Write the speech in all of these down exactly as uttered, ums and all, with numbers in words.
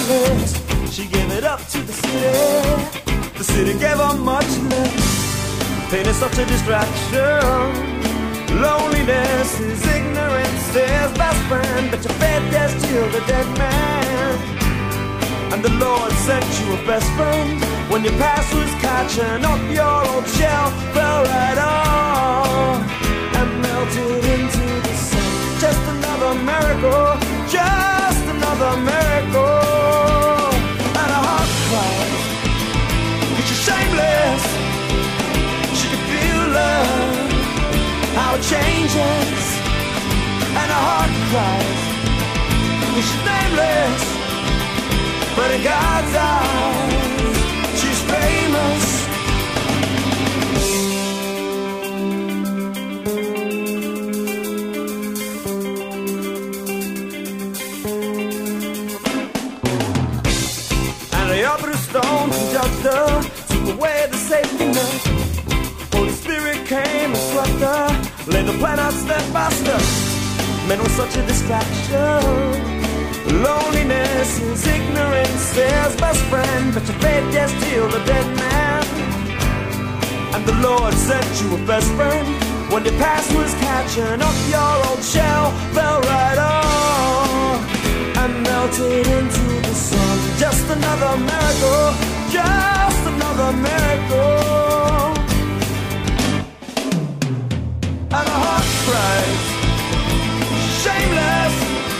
shameless. She gave it up to the city. The city gave her much less. Pain is such a distraction. Loneliness is ignorance's best friend. But your faith gets till the dead man. And the Lord sent you a best friend. When your past was catching up, your old shell fell right off and melted into the sun. Just another miracle, just another miracle. And a heart cries, 'cause you're shameless. She can feel love, how it changes. And a heart cries, 'cause she's nameless. But in God's eyes, she's famous. And they up the stones and judged her, took away the safety net. Holy Spirit came and swept her, laid the plan out step by step. Men were such a distraction. Loneliness is ignorance's best friend. But your faith gets till the dead man. And the Lord sent you a best friend. When your past was catching up, your old shell fell right off and melted into the sun. Just another miracle, just another miracle. And a heart cries, shameless.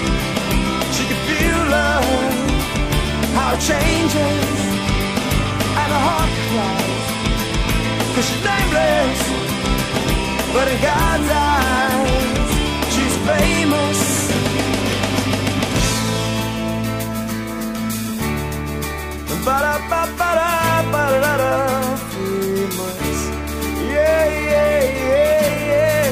How it changes. And a heart cries, 'cause she's nameless. But in God's eyes, she's famous. Ba-da-ba-ba-da-ba-da-da, famous. Yeah, yeah, yeah, yeah.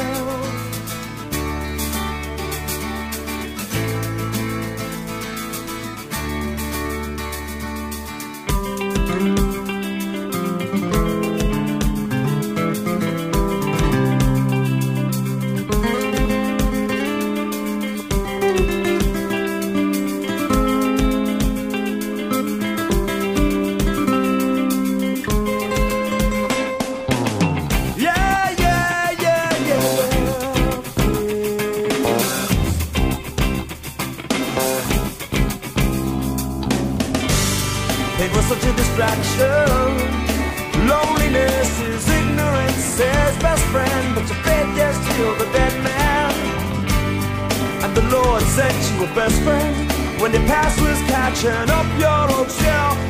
Loneliness is ignorance's best friend. But your faith gets till the dead man. And the Lord sent you a best friend. When your past was catching up, your old shell